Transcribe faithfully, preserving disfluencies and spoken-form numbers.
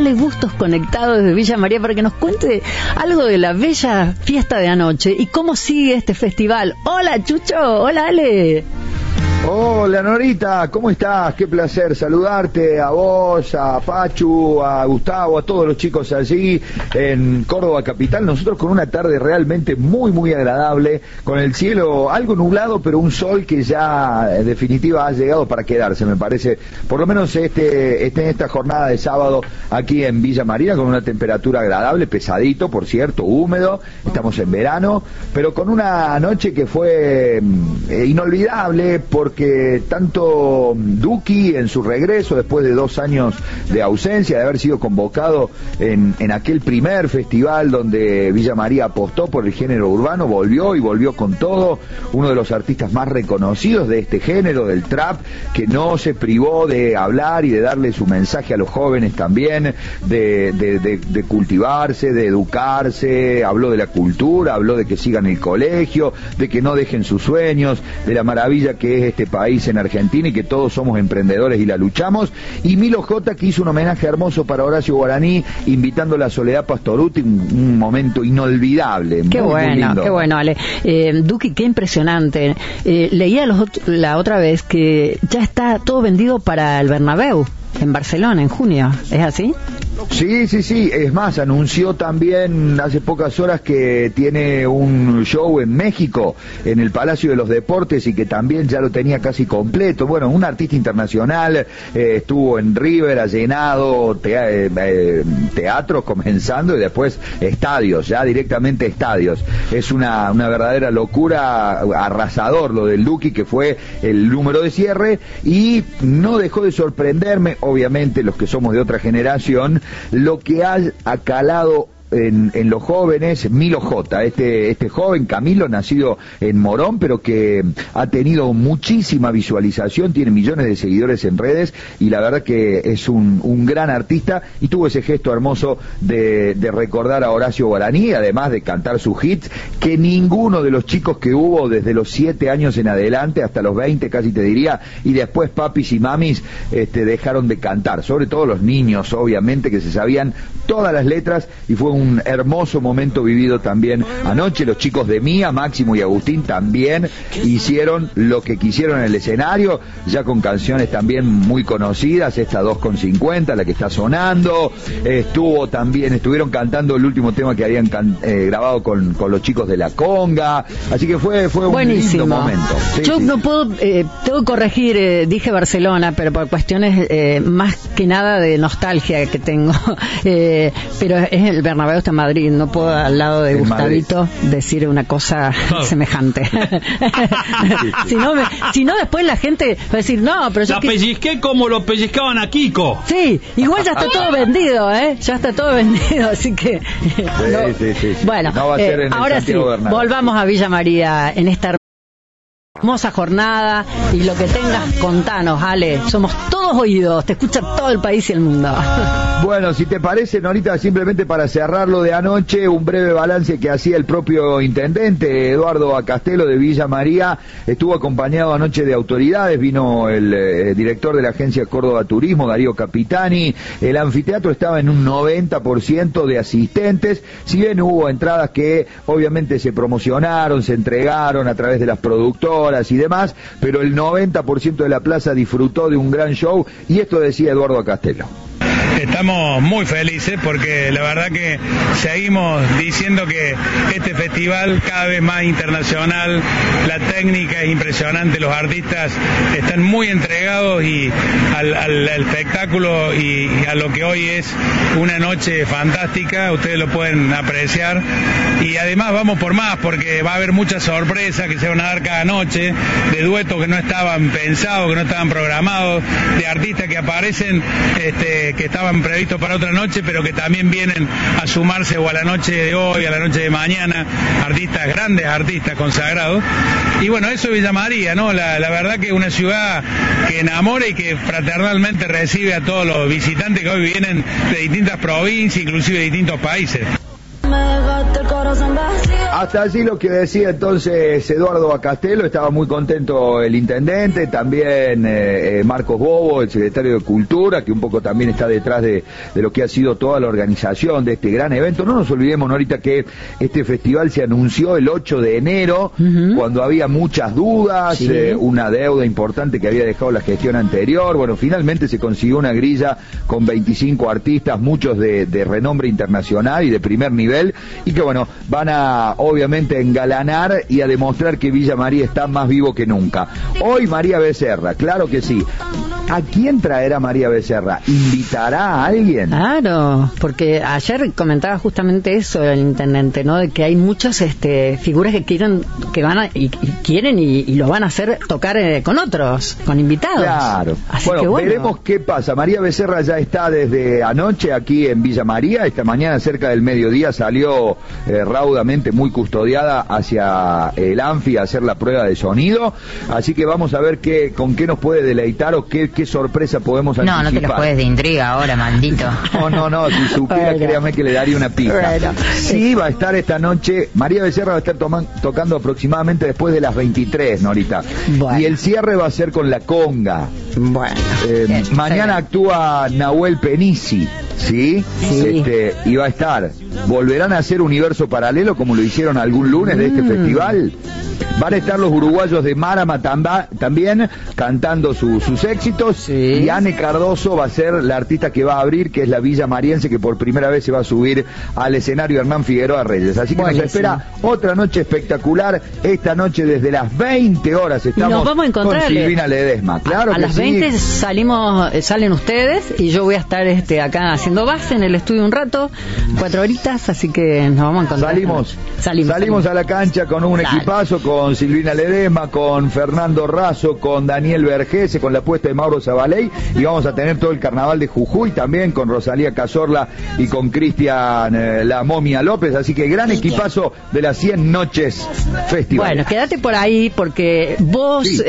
Ale Bustos conectado desde Villa María para que nos cuente algo de la bella fiesta de anoche y cómo sigue este festival. Hola Chucho, hola Ale. Hola Norita, ¿cómo estás? Qué placer saludarte, a vos, a Pachu, a Gustavo, a todos los chicos allí en Córdoba capital. Nosotros con una tarde realmente muy muy agradable, con el cielo algo nublado, pero un sol que ya en definitiva ha llegado para quedarse, me parece, por lo menos este, este en esta jornada de sábado aquí en Villa María, con una temperatura agradable, pesadito por cierto, húmedo, estamos en verano, pero con una noche que fue eh, inolvidable, porque que tanto Duki en su regreso después de dos años de ausencia, de haber sido convocado en, en aquel primer festival donde Villa María apostó por el género urbano, volvió y volvió con todo, uno de los artistas más reconocidos de este género, del trap, que no se privó de hablar y de darle su mensaje a los jóvenes también, de, de, de, de cultivarse, de educarse, habló de la cultura, habló de que sigan el colegio, de que no dejen sus sueños, de la maravilla que es este país en Argentina y que todos somos emprendedores y la luchamos. Y Milo J, que hizo un homenaje hermoso para Horacio Guaraní, invitando a la Soledad Pastorutti, un, un momento inolvidable. Qué muy, bueno, muy lindo. Qué bueno, Ale. Eh, Duki, qué impresionante. Eh, leía los, la otra vez que ya está todo vendido para el Bernabéu, en Barcelona, en junio. ¿Es así? Sí, sí, sí, es más, anunció también hace pocas horas que tiene un show en México, en el Palacio de los Deportes, y que también ya lo tenía casi completo. Bueno, un artista internacional, eh, estuvo en River, ha llenado te eh, teatros comenzando y después estadios, ya directamente estadios. Es una, una verdadera locura, arrasador lo del Duki, que fue el número de cierre, y no dejó de sorprenderme, obviamente los que somos de otra generación, lo que ha calado En, en los jóvenes. Milo J, este, este joven Camilo, nacido en Morón, pero que ha tenido muchísima visualización, tiene millones de seguidores en redes, y la verdad que es un, un gran artista, y tuvo ese gesto hermoso de, de recordar a Horacio Guaraní, además de cantar sus hits, que ninguno de los chicos que hubo desde los siete años en adelante, hasta los veinte casi te diría, y después papis y mamis, este, dejaron de cantar, sobre todo los niños, obviamente, que se sabían todas las letras, y fue un un hermoso momento vivido también anoche. Los chicos de Mía, Máximo y Agustín, también hicieron lo que quisieron en el escenario, ya con canciones también muy conocidas, esta dos con cincuenta, la que está sonando, estuvo también, estuvieron cantando el último tema que habían can, eh, grabado con, con los chicos de La Conga, así que fue, fue un buenísimo. lindo momento. Sí, Yo sí. no puedo, eh, tengo que corregir, eh, dije Barcelona, pero por cuestiones eh, más que nada de nostalgia que tengo, eh, pero es el Bernabéu, está en Madrid, no puedo al lado de en Gustavito Madrid decir una cosa oh. semejante. si, no me, si no, después la gente va a decir, no, pero yo... La que... pellizqué como lo pellizcaban a Kiko. Sí, igual ya está todo vendido, ¿eh? Ya está todo vendido, así que... Sí, no. sí, sí, sí. Bueno, no va a ser eh, en el ahora sí, Bernabéu. volvamos a Villa María en esta hermosa jornada, y lo que tengas, contanos, Ale, somos todos oídos, te escucha todo el país y el mundo. Bueno, si te parece, Norita, simplemente para cerrar lo de anoche, un breve balance que hacía el propio intendente Eduardo Acastelo de Villa María. Estuvo acompañado anoche de autoridades, vino el eh, director de la agencia Córdoba Turismo, Darío Capitani. El anfiteatro estaba en un noventa por ciento de asistentes, si bien hubo entradas que obviamente se promocionaron, se entregaron a través de las productoras y demás, pero el noventa por ciento de la plaza disfrutó de un gran show, y esto decía Eduardo Acastelo. Estamos muy felices porque la verdad que seguimos diciendo que este festival cada vez más internacional, la técnica es impresionante, los artistas están muy entregados y al, al, al espectáculo y, y a lo que hoy es una noche fantástica, ustedes lo pueden apreciar, y además vamos por más porque va a haber muchas sorpresas que se van a dar cada noche, de duetos que no estaban pensados, que no estaban programados, de artistas que aparecen, este, que estaban previstos para otra noche, pero que también vienen a sumarse o a la noche de hoy, a la noche de mañana, artistas, grandes artistas consagrados. Y bueno, eso es Villa María, ¿no? La, la verdad que es una ciudad que enamora y que fraternalmente recibe a todos los visitantes que hoy vienen de distintas provincias, inclusive de distintos países. Me dejaste el corazón vacío. Hasta allí lo que decía entonces Eduardo Bacastelo. Estaba muy contento el intendente, también eh, Marcos Bobo, el secretario de Cultura, que un poco también está detrás de, de lo que ha sido toda la organización de este gran evento. No nos olvidemos, Norita, que este festival se anunció el ocho de enero, uh-huh. cuando había muchas dudas, sí. eh, una deuda importante que había dejado la gestión anterior. Bueno, finalmente se consiguió una grilla con veinticinco artistas, muchos de, de renombre internacional y de primer nivel, y que bueno, van a obviamente a engalanar y a demostrar que Villa María está más vivo que nunca. Hoy María Becerra, claro que sí. ¿A quién traerá María Becerra? ¿Invitará a alguien? Claro, porque ayer comentaba justamente eso el intendente, ¿no? De que hay muchas este, figuras que quieren, que van a, y, y quieren y, y lo van a hacer tocar eh, con otros, con invitados. Claro. Así bueno, que bueno, veremos qué pasa. María Becerra ya está desde anoche aquí en Villa María. Esta mañana cerca del mediodía salió eh, raudamente, muy custodiada, hacia el Anfi a hacer la prueba de sonido. Así que vamos a ver qué, con qué nos puede deleitar o qué, qué sorpresa podemos no, anticipar. No, no te lo puedes de intriga ahora, maldito. No, no, no, si supiera, bueno. créame que le daría una pija. Bueno. Sí, va a estar esta noche, María Becerra va a estar toman, tocando aproximadamente después de las veintitrés, Norita. Bueno. Y el cierre va a ser con la conga. Bueno. Eh, Bien, mañana actúa Nahuel Penisi, ¿sí? Sí. Este, y va a estar. ¿Volverán a hacer Universo Paralelo como lo hicieron algún lunes de este mm. festival? Van a estar los uruguayos de Marama tamba, también cantando su, sus éxitos. Sí. Y Anne Cardoso va a ser la artista que va a abrir, que es la Villa Mariense, que por primera vez se va a subir al escenario Hernán Figueroa Reyes. Así que Buenísimo. Nos espera otra noche espectacular. Esta noche desde las veinte horas estamos nos vamos a encontrar, con Silvina Ledesma. Claro a, a que las sí. veinte salimos, salen ustedes y yo voy a estar este acá haciendo base en el estudio un rato, cuatro horitas, así que nos vamos a encontrar. Salimos, salimos, salimos, salimos a la cancha con un Dale. equipazo, con Silvina Ledesma, con Fernando Razo, con Daniel Vergese, con la apuesta de Mauro Zabaley, y vamos a tener todo el carnaval de Jujuy también, con Rosalía Cazorla y con Cristian eh, La Momia López, así que gran equipazo de las cien noches festival. Bueno, quédate por ahí porque vos... Sí.